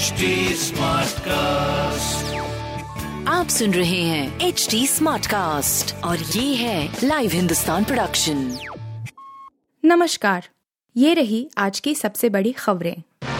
HD Smartcast. आप सुन रहे हैं HD Smartcast और ये है लाइव हिंदुस्तान प्रोडक्शन। नमस्कार, ये रही आज की सबसे बड़ी खबरें।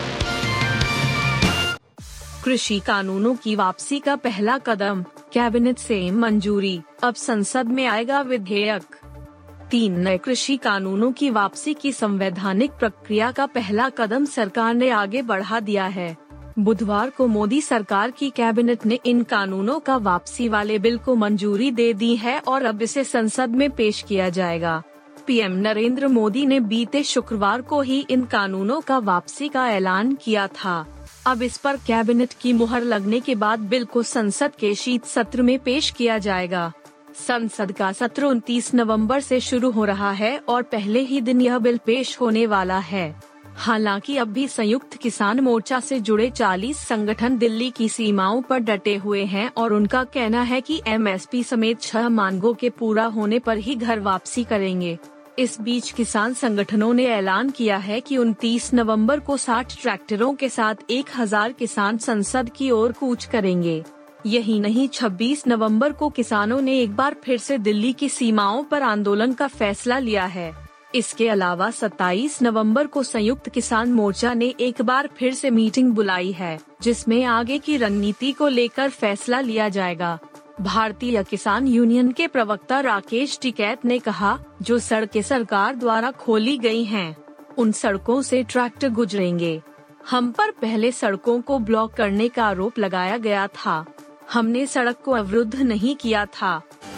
कृषि कानूनों की वापसी का पहला कदम, कैबिनेट से मंजूरी, अब संसद में आएगा विधेयक। 3 नए कृषि कानूनों की वापसी की संवैधानिक प्रक्रिया का पहला कदम सरकार ने आगे बढ़ा दिया है। बुधवार को मोदी सरकार की कैबिनेट ने इन कानूनों का वापसी वाले बिल को मंजूरी दे दी है और अब इसे संसद में पेश किया जाएगा। पीएम नरेंद्र मोदी ने बीते शुक्रवार को ही इन कानूनों का वापसी का ऐलान किया था। अब इस पर कैबिनेट की मुहर लगने के बाद बिल को संसद के शीत सत्र में पेश किया जाएगा। संसद का सत्र 29 नवंबर से शुरू हो रहा है और पहले ही दिन यह बिल पेश होने वाला है। हालांकि अब भी संयुक्त किसान मोर्चा से जुड़े 40 संगठन दिल्ली की सीमाओं पर डटे हुए हैं और उनका कहना है कि एमएसपी समेत 6 मांगों के पूरा होने पर ही घर वापसी करेंगे। इस बीच किसान संगठनों ने ऐलान किया है कि 29 नवंबर को 60 ट्रैक्टरों के साथ 1000 किसान संसद की ओर कूच करेंगे। यही नहीं, 26 नवंबर को किसानों ने एक बार फिर से दिल्ली की सीमाओं पर आंदोलन का फैसला लिया है। इसके अलावा 27 नवंबर को संयुक्त किसान मोर्चा ने एक बार फिर से मीटिंग बुलाई है, जिसमें आगे की रणनीति को लेकर फैसला लिया जाएगा। भारतीय किसान यूनियन के प्रवक्ता राकेश टिकैत ने कहा, जो सड़कें सरकार द्वारा खोली गई हैं, उन सड़कों से ट्रैक्टर गुजरेंगे। हम पर पहले सड़कों को ब्लॉक करने का आरोप लगाया गया था। हमने सड़क को अवरुद्ध नहीं किया था।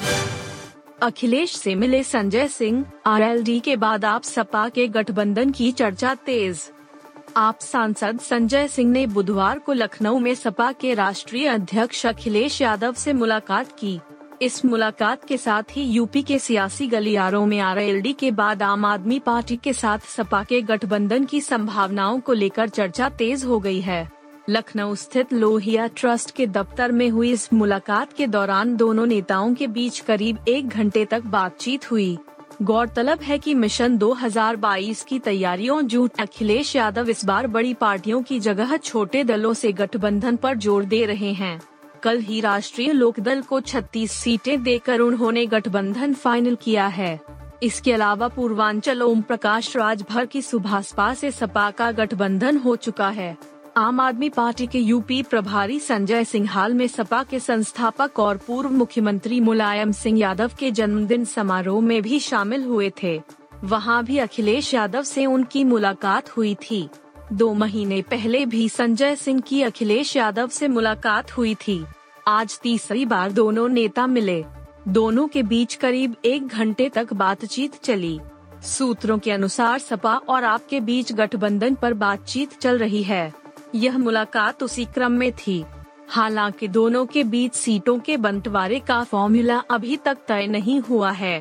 अखिलेश से मिले संजय सिंह, आरएलडी के बाद आप सपा के गठबंधन की चर्चा तेज। आप सांसद संजय सिंह ने बुधवार को लखनऊ में सपा के राष्ट्रीय अध्यक्ष अखिलेश यादव से मुलाकात की। इस मुलाकात के साथ ही यूपी के सियासी गलियारों में आरएलडी के बाद आम आदमी पार्टी के साथ सपा के गठबंधन की संभावनाओं को लेकर चर्चा तेज हो गई है। लखनऊ स्थित लोहिया ट्रस्ट के दफ्तर में हुई इस मुलाकात के दौरान दोनों नेताओं के बीच करीब 1 घंटे तक बातचीत हुई। गौरतलब है कि मिशन 2022 की तैयारियों जुट अखिलेश यादव इस बार बड़ी पार्टियों की जगह छोटे दलों से गठबंधन पर जोर दे रहे हैं। कल ही राष्ट्रीय लोकदल को 36 सीटें देकर उन्होंने गठबंधन फाइनल किया है। इसके अलावा पूर्वांचल ओम प्रकाश राजभर की सुभाषपा से सपा का गठबंधन हो चुका है। आम आदमी पार्टी के यूपी प्रभारी संजय सिंह हाल में सपा के संस्थापक और पूर्व मुख्यमंत्री मुलायम सिंह यादव के जन्मदिन समारोह में भी शामिल हुए थे। वहां भी अखिलेश यादव से उनकी मुलाकात हुई थी। 2 महीने पहले भी संजय सिंह की अखिलेश यादव से मुलाकात हुई थी। आज तीसरी बार दोनों नेता मिले। दोनों के बीच करीब 1 घंटे तक बातचीत चली। सूत्रों के अनुसार सपा और आप के बीच गठबंधन पर बातचीत चल रही है। यह मुलाकात उसी क्रम में थी। हालांकि दोनों के बीच सीटों के बंटवारे का फॉर्मूला अभी तक तय नहीं हुआ है।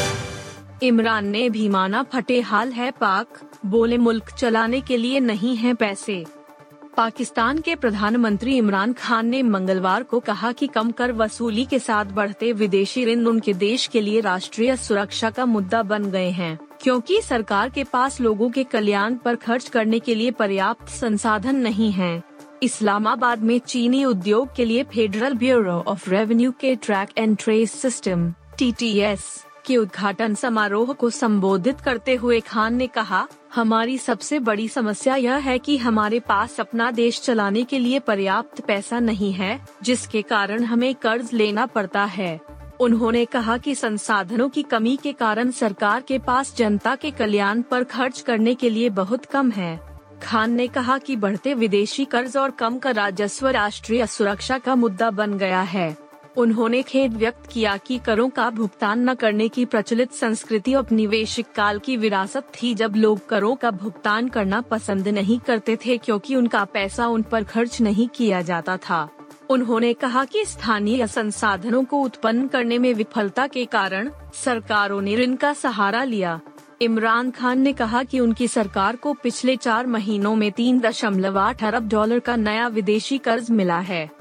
इमरान ने भी माना फटे हाल है पाक, बोले मुल्क चलाने के लिए नहीं है पैसे। पाकिस्तान के प्रधानमंत्री इमरान खान ने मंगलवार को कहा कि कम कर वसूली के साथ बढ़ते विदेशी ऋण उनके देश के लिए राष्ट्रीय सुरक्षा का मुद्दा बन गए हैं, क्योंकि सरकार के पास लोगों के कल्याण पर खर्च करने के लिए पर्याप्त संसाधन नहीं हैं। इस्लामाबाद में चीनी उद्योग के लिए फेडरल ब्यूरो ऑफ रेवेन्यू के track and trace system (TTS) के उद्घाटन समारोह को संबोधित करते हुए खान ने कहा, हमारी सबसे बड़ी समस्या यह है कि हमारे पास अपना देश चलाने के लिए पर्याप्त पैसा नहीं है, जिसके कारण हमें कर्ज लेना पड़ता है। उन्होंने कहा कि संसाधनों की कमी के कारण सरकार के पास जनता के कल्याण पर खर्च करने के लिए बहुत कम है। खान ने कहा कि बढ़ते विदेशी कर्ज और कम कर राजस्व राष्ट्रीय सुरक्षा का मुद्दा बन गया है। उन्होंने खेद व्यक्त किया कि करों का भुगतान न करने की प्रचलित संस्कृति औपनिवेशिक काल की विरासत थी, जब लोग करों का भुगतान करना पसंद नहीं करते थे क्योंकि उनका पैसा उन पर खर्च नहीं किया जाता था। उन्होंने कहा कि स्थानीय संसाधनों को उत्पन्न करने में विफलता के कारण सरकारों ने ऋण का सहारा लिया। इमरान खान ने कहा कि उनकी सरकार को पिछले 4 महीनों में $3.8 अरब का नया विदेशी कर्ज मिला है।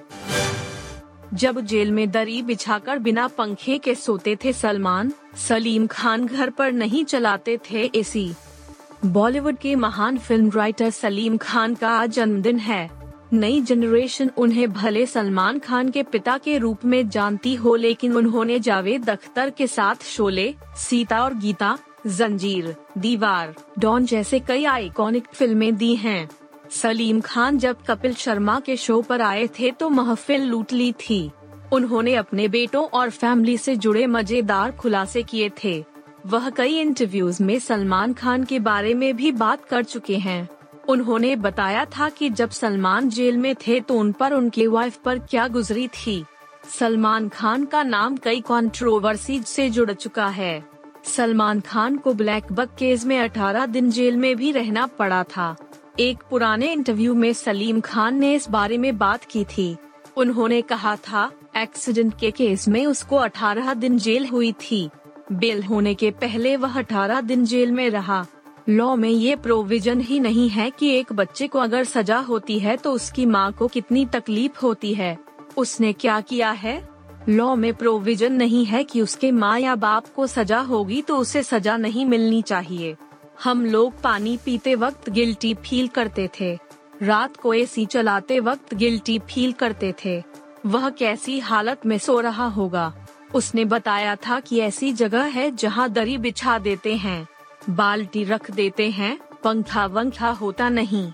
जब जेल में दरी बिछाकर बिना पंखे के सोते थे सलमान, सलीम खान घर पर नहीं चलाते थे एसी। बॉलीवुड के महान फिल्म राइटर सलीम खान का आज जन्मदिन है। नई जनरेशन उन्हें भले सलमान खान के पिता के रूप में जानती हो, लेकिन उन्होंने जावेद अख्तर के साथ शोले, सीता और गीता, जंजीर, दीवार, डॉन जैसे कई आइकॉनिक फिल्में दी हैं। सलीम खान जब कपिल शर्मा के शो पर आए थे तो महफिल लूट ली थी। उन्होंने अपने बेटों और फैमिली से जुड़े मजेदार खुलासे किए थे। वह कई इंटरव्यूज में सलमान खान के बारे में भी बात कर चुके हैं। उन्होंने बताया था कि जब सलमान जेल में थे तो उन पर उनके वाइफ पर क्या गुजरी थी। सलमान खान का नाम कई कंट्रोवर्सी से जुड़ चुका है। सलमान खान को ब्लैक बक केस में 18 दिन जेल में भी रहना पड़ा था। एक पुराने इंटरव्यू में सलीम खान ने इस बारे में बात की थी। उन्होंने कहा था, एक्सीडेंट के केस में उसको 18 दिन जेल हुई थी। बेल होने के पहले वह 18 दिन जेल में रहा। लॉ में ये प्रोविजन ही नहीं है कि एक बच्चे को अगर सजा होती है तो उसकी माँ को कितनी तकलीफ होती है। उसने क्या किया है? लॉ में प्रोविजन नहीं है कि उसके माँ या बाप को सजा होगी तो उसे सजा नहीं मिलनी चाहिए। हम लोग पानी पीते वक्त गिल्टी फील करते थे, रात को एसी चलाते वक्त गिल्टी फील करते थे। वह कैसी हालत में सो रहा होगा। उसने बताया था कि ऐसी जगह है जहां दरी बिछा देते हैं, बाल्टी रख देते हैं, पंखा वंखा होता नहीं।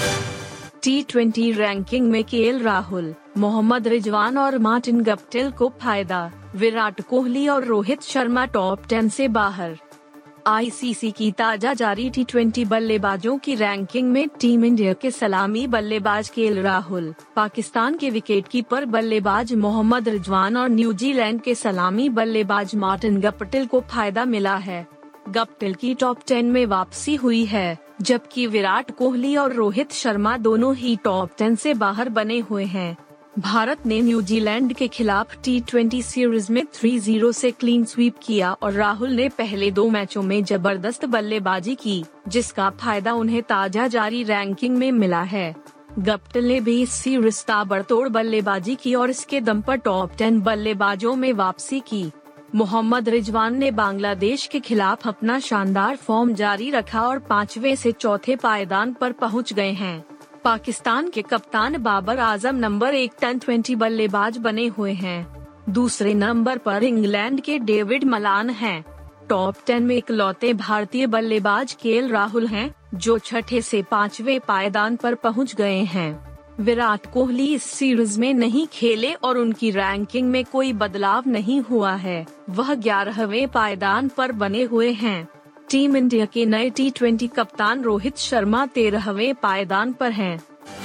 T20 रैंकिंग में केएल राहुल, मोहम्मद रिजवान और मार्टिन गप्टिल को फायदा। विराट कोहली और रोहित शर्मा टॉप 10 से बाहर। आईसीसी की ताजा जारी T20 बल्लेबाजों की रैंकिंग में टीम इंडिया के सलामी बल्लेबाज केएल राहुल, पाकिस्तान के विकेटकीपर बल्लेबाज मोहम्मद रिजवान और न्यूजीलैंड के सलामी बल्लेबाज मार्टिन गप्टिल को फायदा मिला है। गप्टिल की टॉप 10 में वापसी हुई है, जबकि विराट कोहली और रोहित शर्मा दोनों ही टॉप 10 से बाहर बने हुए हैं। भारत ने न्यूजीलैंड के खिलाफ T20 सीरीज में 3-0 से क्लीन स्वीप किया और राहुल ने पहले 2 मैचों में जबरदस्त बल्लेबाजी की, जिसका फायदा उन्हें ताजा जारी रैंकिंग में मिला है। गप्टिल ने भी इस सीरीज ताबड़तोड़ बल्लेबाजी की और इसके दम पर टॉप 10 बल्लेबाजों में वापसी की। मोहम्मद रिजवान ने बांग्लादेश के खिलाफ अपना शानदार फॉर्म जारी रखा और 5वें से चौथे पायदान पर पहुंच गए हैं। पाकिस्तान के कप्तान बाबर आजम नंबर 1 T20 बल्लेबाज बने हुए हैं। दूसरे नंबर पर इंग्लैंड के डेविड मलान हैं। टॉप 10 में इकलौते भारतीय बल्लेबाज केएल राहुल हैं, जो 6 से 5वें पायदान पर पहुंच गए हैं। विराट कोहली इस सीरीज में नहीं खेले और उनकी रैंकिंग में कोई बदलाव नहीं हुआ है। वह 11वें पायदान पर बने हुए हैं। टीम इंडिया के नए T20 कप्तान रोहित शर्मा 13वें पायदान पर हैं।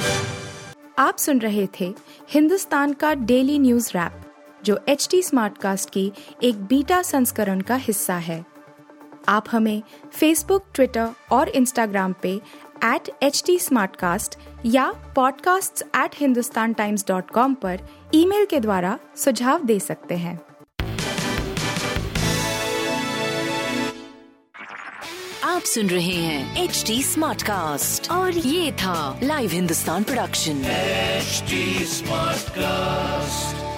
आप सुन रहे थे हिंदुस्तान का डेली न्यूज रैप, जो HT स्मार्टकास्ट की एक बीटा संस्करण का हिस्सा है। आप हमें फेसबुक, ट्विटर और इंस्टाग्राम पे @HT Smartcast या podcasts@hindustantimes.com पर ईमेल के द्वारा सुझाव दे सकते हैं। आप सुन रहे हैं HT Smartcast और ये था live Hindustan production. HT Smartcast।